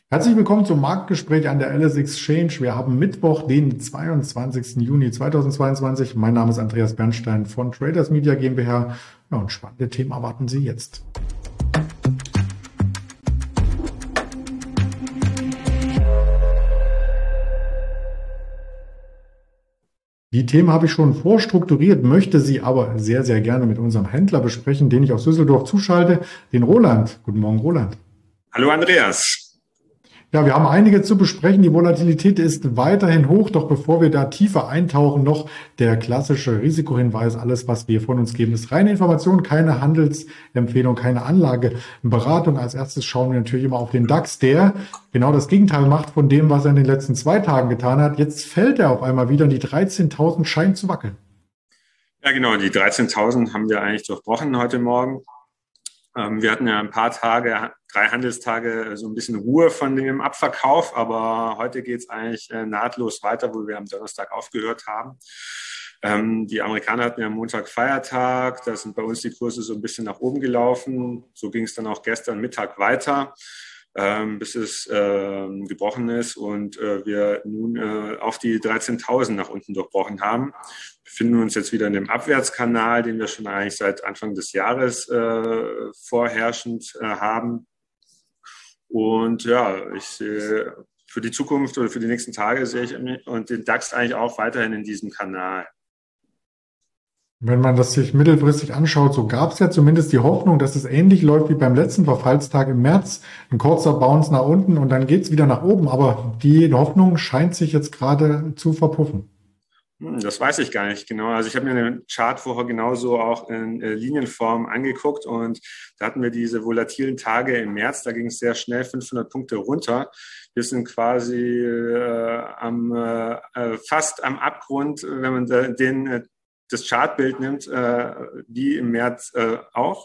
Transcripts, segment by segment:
Herzlich willkommen zum Marktgespräch an der LS Exchange. Wir haben Mittwoch, den 22. Juni 2022. Mein Name ist Andreas Bernstein von Traders Media GmbH. Ja, und spannende Themen erwarten Sie jetzt. Die Themen habe ich schon vorstrukturiert, möchte sie aber sehr, sehr gerne mit unserem Händler besprechen, den ich aus Düsseldorf zuschalte, den Roland. Guten Morgen, Roland. Hallo Andreas. Ja, wir haben einiges zu besprechen. Die Volatilität ist weiterhin hoch, doch bevor wir da tiefer eintauchen, noch der klassische Risikohinweis. Alles, was wir von uns geben, ist reine Information, keine Handelsempfehlung, keine Anlageberatung. Als erstes schauen wir natürlich immer auf den DAX, der genau das Gegenteil macht von dem, was er in den letzten 2 Tagen getan hat. Jetzt fällt er auf einmal wieder und die 13.000 scheint zu wackeln. Ja, genau, die 13.000 haben wir eigentlich durchbrochen heute Morgen. Wir hatten ja ein paar Tage, 3 Handelstage, so ein bisschen Ruhe von dem Abverkauf, aber heute geht es eigentlich nahtlos weiter, wo wir am Donnerstag aufgehört haben. Die Amerikaner hatten ja am Montag Feiertag, da sind bei uns die Kurse so ein bisschen nach oben gelaufen. So ging es dann auch gestern Mittag weiter, bis es gebrochen ist und wir nun auf die 13.000 nach unten durchbrochen haben. Wir befinden uns jetzt wieder in dem Abwärtskanal, den wir schon eigentlich seit Anfang des Jahres vorherrschend haben. Und ja, ich sehe für die Zukunft oder für die nächsten Tage sehe ich und den DAX eigentlich auch weiterhin in diesem Kanal. Wenn man das sich mittelfristig anschaut, so gab es ja zumindest die Hoffnung, dass es ähnlich läuft wie beim letzten Verfallstag im März. Ein kurzer Bounce nach unten und dann geht es wieder nach oben. Aber die Hoffnung scheint sich jetzt gerade zu verpuffen. Das weiß ich gar nicht genau. Also ich habe mir eine Chart vorher genauso auch in Linienform angeguckt und da hatten wir diese volatilen Tage im März. Da ging es sehr schnell 500 Punkte runter. Wir sind quasi fast am Abgrund, wenn man das Chartbild nimmt, wie im März auch.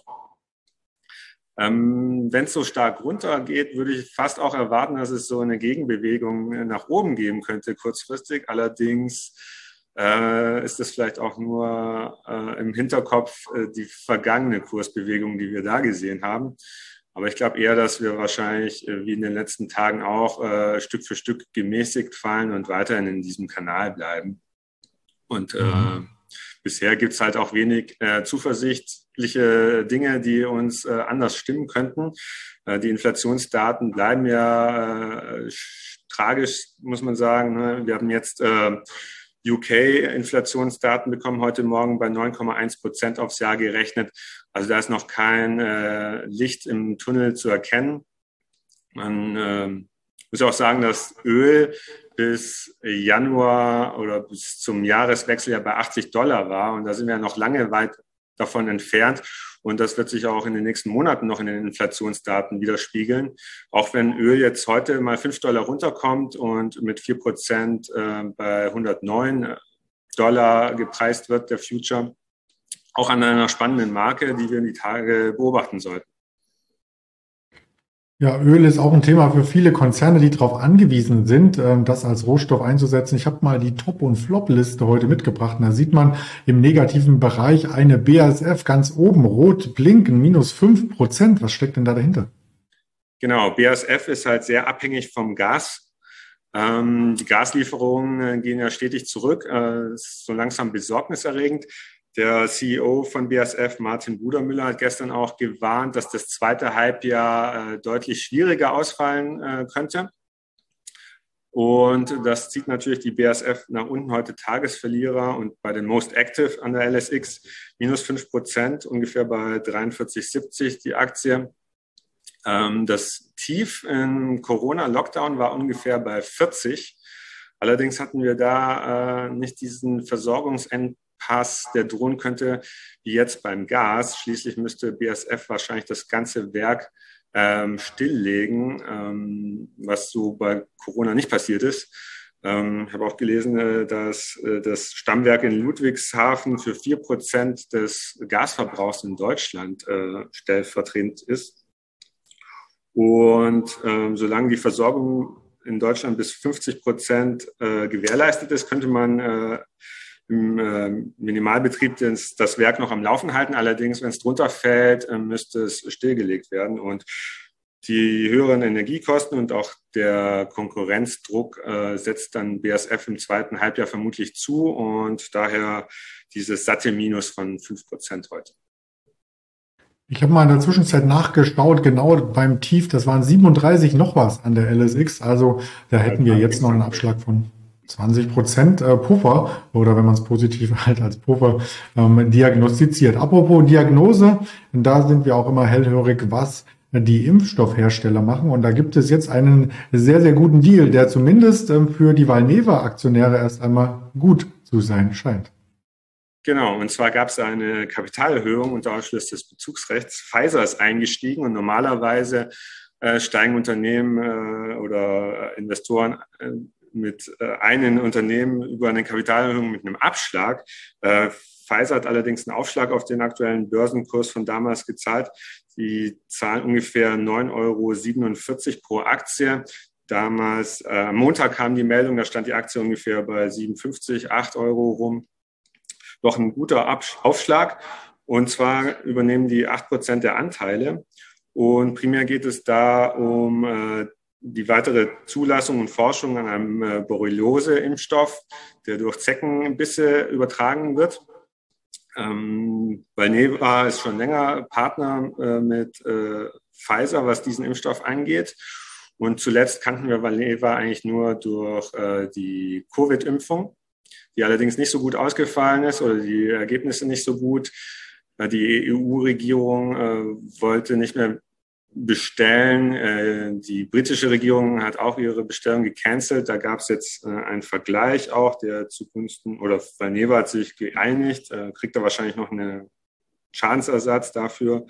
Wenn es so stark runtergeht, würde ich fast auch erwarten, dass es so eine Gegenbewegung nach oben geben könnte kurzfristig. Allerdings ist das vielleicht auch nur im Hinterkopf die vergangene Kursbewegung, die wir da gesehen haben. Aber ich glaube eher, dass wir wahrscheinlich wie in den letzten Tagen auch Stück für Stück gemäßigt fallen und weiterhin in diesem Kanal bleiben. Und bisher gibt es halt auch wenig zuversichtliche Dinge, die uns anders stimmen könnten. Die Inflationsdaten bleiben ja tragisch, muss man sagen. Ne? Wir haben jetzt UK-Inflationsdaten bekommen heute Morgen bei 9,1% aufs Jahr gerechnet. Also da ist noch kein Licht im Tunnel zu erkennen. Man muss auch sagen, dass Öl bis Januar oder bis zum Jahreswechsel ja bei $80 war. Und da sind wir ja noch lange weit davon entfernt. Und das wird sich auch in den nächsten Monaten noch in den Inflationsdaten widerspiegeln. Auch wenn Öl jetzt heute mal $5 runterkommt und mit 4% bei $109 gepreist wird, der Future, auch an einer spannenden Marke, die wir in die Tage beobachten sollten. Ja, Öl ist auch ein Thema für viele Konzerne, die darauf angewiesen sind, das als Rohstoff einzusetzen. Ich habe mal die Top- und Flop-Liste heute mitgebracht. Und da sieht man im negativen Bereich eine BASF ganz oben, rot blinken, minus 5%. Was steckt denn da dahinter? Genau, BASF ist halt sehr abhängig vom Gas. Die Gaslieferungen gehen ja stetig zurück. Ist so langsam besorgniserregend. Der CEO von BASF, Martin Brudermüller, hat gestern auch gewarnt, dass das zweite Halbjahr deutlich schwieriger ausfallen könnte. Und das zieht natürlich die BASF nach unten, heute Tagesverlierer und bei den Most Active an der LSX minus 5%, ungefähr bei 43,70 die Aktie. Das Tief im Corona-Lockdown war ungefähr bei 40. Allerdings hatten wir da nicht diesen Versorgungsengpass, der drohen könnte, wie jetzt beim Gas. Schließlich müsste BASF wahrscheinlich das ganze Werk stilllegen, was so bei Corona nicht passiert ist. Ich habe auch gelesen, dass das Stammwerk in Ludwigshafen für 4% des Gasverbrauchs in Deutschland stellvertretend ist. Und solange die Versorgung in Deutschland bis 50% gewährleistet ist, könnte man im Minimalbetrieb das Werk noch am Laufen halten. Allerdings, wenn es drunter fällt, müsste es stillgelegt werden. Und Die höheren Energiekosten und auch der Konkurrenzdruck setzt dann BASF im zweiten Halbjahr vermutlich zu und daher dieses satte Minus von 5% heute. Ich habe mal in der Zwischenzeit nachgeschaut, genau beim Tief, das waren 37 noch was an der LSX, also da hätten wir jetzt noch einen Abschlag von 20% Puffer oder wenn man es positiv halt als Puffer diagnostiziert. Apropos Diagnose, da sind wir auch immer hellhörig, was die Impfstoffhersteller machen. Und da gibt es jetzt einen sehr, sehr guten Deal, der zumindest für die Valneva-Aktionäre erst einmal gut zu sein scheint. Genau, und zwar gab es eine Kapitalerhöhung unter Ausschluss des Bezugsrechts. Pfizer ist eingestiegen und normalerweise steigen Unternehmen oder Investoren mit einem Unternehmen über eine Kapitalerhöhung mit einem Abschlag. Pfizer hat allerdings einen Aufschlag auf den aktuellen Börsenkurs von damals gezahlt. Die zahlen ungefähr 9,47 € pro Aktie. Damals, am Montag kam die Meldung, da stand die Aktie ungefähr bei 57, 8 € rum. Doch ein guter Aufschlag. Und zwar übernehmen die 8% der Anteile. Und primär geht es da um die weitere Zulassung und Forschung an einem Borreliose-Impfstoff, der durch Zeckenbisse übertragen wird. Valneva ist schon länger Partner mit Pfizer, was diesen Impfstoff angeht. Und zuletzt kannten wir Valneva eigentlich nur durch die Covid-Impfung, die allerdings nicht so gut ausgefallen ist oder die Ergebnisse nicht so gut. Die EU-Regierung wollte nicht mehr bestellen. Die britische Regierung hat auch ihre Bestellung gecancelt. Da gab es jetzt einen Vergleich auch, der zugunsten, oder Valneva hat sich geeinigt, kriegt da wahrscheinlich noch einen Schadensersatz dafür.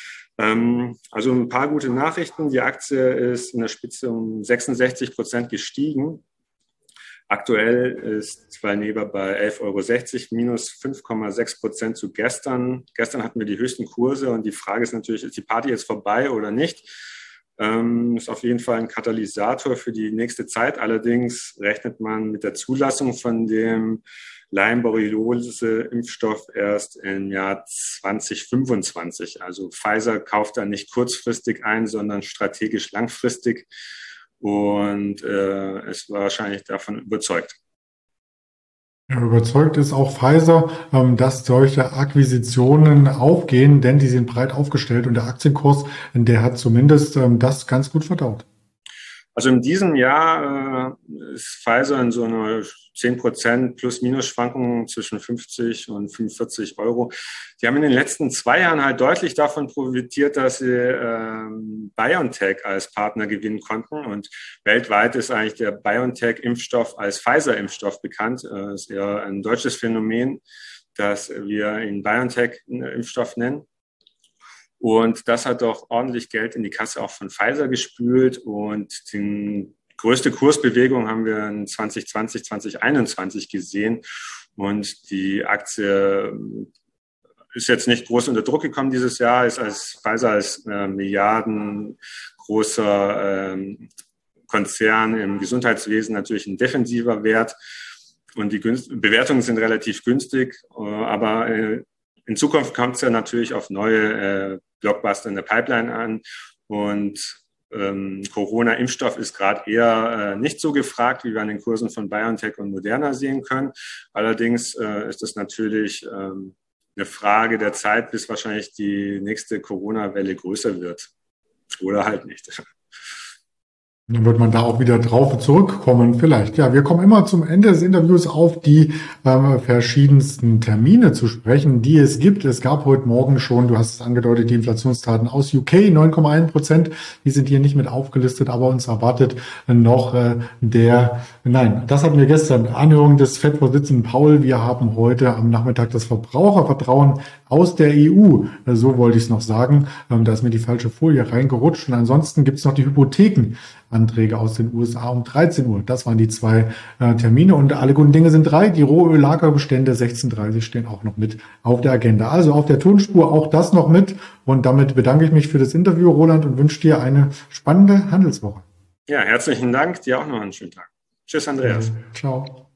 Also ein paar gute Nachrichten. Die Aktie ist in der Spitze um 66% gestiegen. Aktuell ist Valneva bei 11,60 €, minus 5,6% zu gestern. Gestern hatten wir die höchsten Kurse und die Frage ist natürlich, ist die Party jetzt vorbei oder nicht? Ist auf jeden Fall ein Katalysator für die nächste Zeit. Allerdings rechnet man mit der Zulassung von dem Lyme-Borreliose-Impfstoff erst im Jahr 2025. Also Pfizer kauft da nicht kurzfristig ein, sondern strategisch langfristig. Und ist wahrscheinlich davon überzeugt. Ja, überzeugt ist auch Pfizer, dass solche Akquisitionen aufgehen, denn die sind breit aufgestellt und der Aktienkurs, der hat zumindest das ganz gut verdaut. Also in diesem Jahr ist Pfizer in so einer 10% Plus-Minus-Schwankungen zwischen 50 und 45 €. Die haben in den letzten 2 Jahren halt deutlich davon profitiert, dass sie BioNTech als Partner gewinnen konnten. Und weltweit ist eigentlich der BioNTech-Impfstoff als Pfizer-Impfstoff bekannt. Das ist eher ein deutsches Phänomen, dass wir ihn BioNTech-Impfstoff nennen. Und das hat doch ordentlich Geld in die Kasse auch von Pfizer gespült. Und die größte Kursbewegung haben wir in 2020, 2021 gesehen. Und die Aktie ist jetzt nicht groß unter Druck gekommen dieses Jahr, ist als Pfizer als milliardengroßer Konzern im Gesundheitswesen natürlich ein defensiver Wert. Und die Bewertungen sind relativ günstig, aber in Zukunft kommt es ja natürlich auf neue Blockbuster in der Pipeline an und Corona-Impfstoff ist gerade eher nicht so gefragt, wie wir an den Kursen von BioNTech und Moderna sehen können. Allerdings ist es natürlich eine Frage der Zeit, bis wahrscheinlich die nächste Corona-Welle größer wird oder halt nicht. Dann wird man da auch wieder drauf zurückkommen, vielleicht. Ja, wir kommen immer zum Ende des Interviews auf die verschiedensten Termine zu sprechen, die es gibt. Es gab heute Morgen schon, du hast es angedeutet, die Inflationsdaten aus UK, 9,1%. Die sind hier nicht mit aufgelistet, aber uns erwartet noch das hatten wir gestern, Anhörung des FED-Vorsitzenden Paul. Wir haben heute am Nachmittag das Verbrauchervertrauen aus der EU. So wollte ich es noch sagen. Da ist mir die falsche Folie reingerutscht. Und ansonsten gibt es noch die Hypothekenanträge aus den USA um 13 Uhr. Das waren die 2 Termine und alle guten Dinge sind 3. Die Rohöllagerbestände 16:30 stehen auch noch mit auf der Agenda. Also auf der Tonspur auch das noch mit. Und damit bedanke ich mich für das Interview, Roland, und wünsche dir eine spannende Handelswoche. Ja, herzlichen Dank. Dir auch noch einen schönen Tag. Tschüss, Andreas. Ciao.